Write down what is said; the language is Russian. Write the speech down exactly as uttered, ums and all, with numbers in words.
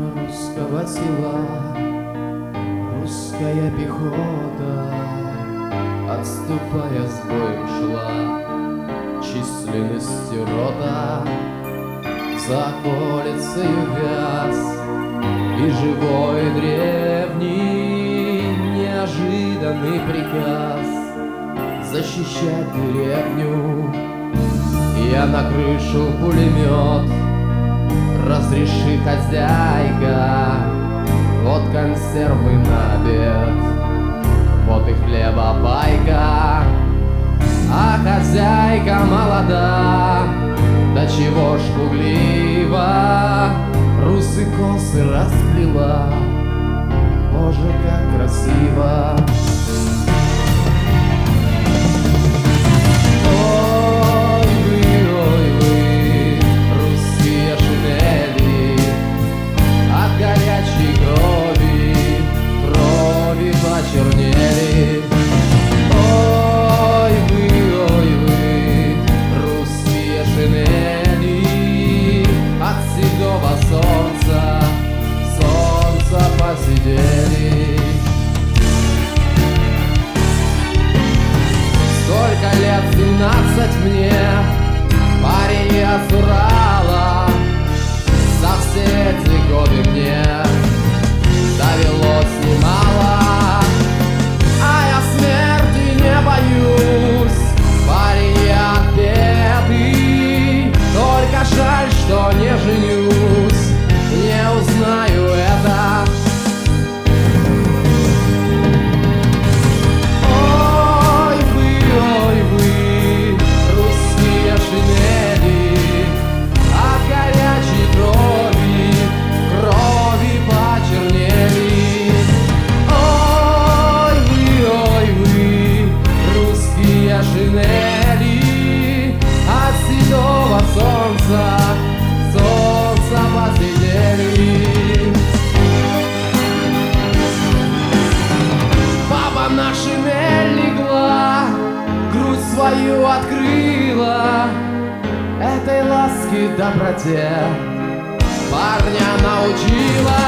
русского села, русская пехота, отступая с боем шла, численностью рота за околицею вяз, и живой древний неожиданный приказ защищать деревню. Я накрышу пулемет, разреши, хозяйка, вот консервы на обед, вот и хлеба пайка. А хозяйка молода, да чего ж пуглива, русы косы расплела, боже, как красиво. Чернели. Ой вы, ой вы, русские шинели, от седого солнца, солнца посидели. Сколько лет, семнадцать мне, парень я с Урала, за все эти годы мне довелось немало. Парень я отпетый, только жаль, что не женюсь, не узнаю это. Ой вы, ой вы, русские шинели, от горячей крови, крови почернели. Шинели, от седого солнца, солнца посидели. Папа на шинель легла, грудь свою открыла, этой ласки доброте парня научила.